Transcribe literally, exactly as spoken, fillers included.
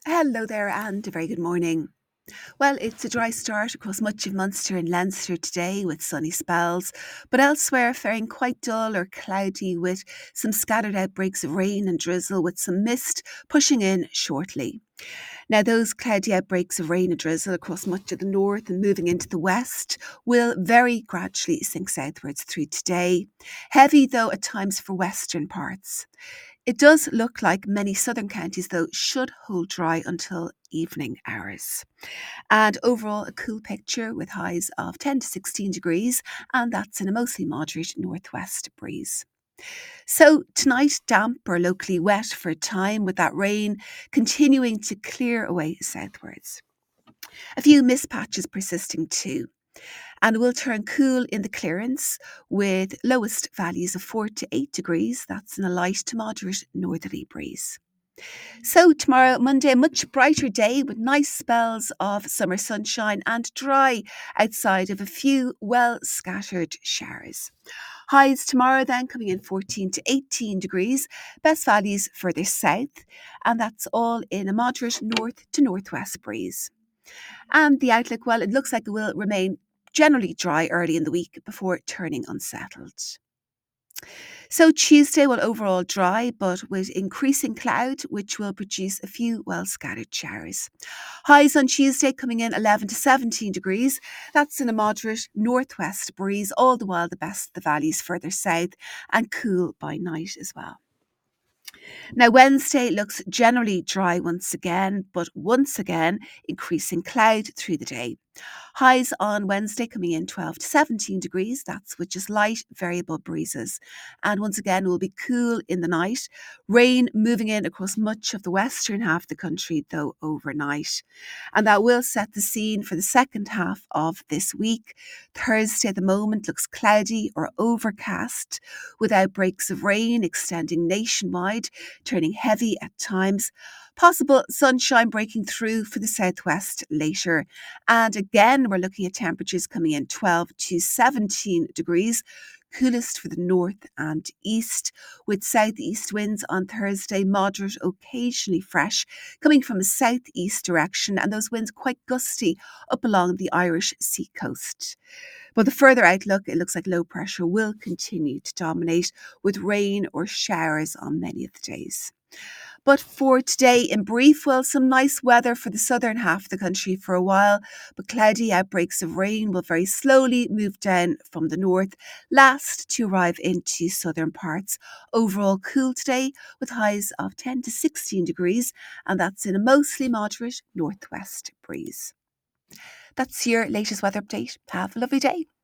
Hello there and a very good morning. Well, it's a dry start across much of Munster and Leinster today with sunny spells, but elsewhere faring quite dull or cloudy with some scattered outbreaks of rain and drizzle with some mist pushing in shortly. Now, those cloudy outbreaks of rain and drizzle across much of the north and moving into the west will very gradually sink southwards through today, heavy though at times for western parts. It does look like many southern counties, though, should hold dry until evening hours. And overall, a cool picture with highs of ten to sixteen degrees, and that's in a mostly moderate northwest breeze. So tonight, damp or locally wet for a time with that rain continuing to clear away southwards. A few mist patches persisting too. And it will turn cool in the clearance with lowest values of four to eight degrees. That's in a light to moderate northerly breeze. So tomorrow, Monday, a much brighter day with nice spells of summer sunshine and dry outside of a few well scattered showers. Highs tomorrow then coming in fourteen to eighteen degrees, best values further south, and that's all in a moderate north to northwest breeze. And the outlook, well, it looks like it will remain generally dry early in the week before turning unsettled. So Tuesday will overall dry, but with increasing cloud, which will produce a few well scattered showers. Highs on Tuesday coming in eleven to seventeen degrees. That's in a moderate northwest breeze, all the while the best of the valleys further south and cool by night as well. Now, Wednesday looks generally dry once again, but once again increasing cloud through the day. Highs on Wednesday coming in twelve to seventeen degrees. That's with just light variable breezes. And once again, will be cool in the night. Rain moving in across much of the western half of the country, though overnight. And that will set the scene for the second half of this week. Thursday at the moment looks cloudy or overcast with outbreaks of rain extending nationwide, turning heavy at times. Possible sunshine breaking through for the southwest later. And again, we're looking at temperatures coming in twelve to seventeen degrees, coolest for the north and east, with southeast winds on Thursday, moderate, occasionally fresh, coming from a southeast direction, and those winds quite gusty up along the Irish sea coast. But the further outlook, it looks like low pressure will continue to dominate with rain or showers on many of the days. But for today, in brief, well, some nice weather for the southern half of the country for a while, but cloudy outbreaks of rain will very slowly move down from the north, last to arrive into southern parts. Overall cool today with highs of ten to sixteen degrees, and that's in a mostly moderate northwest breeze. That's your latest weather update. Have a lovely day.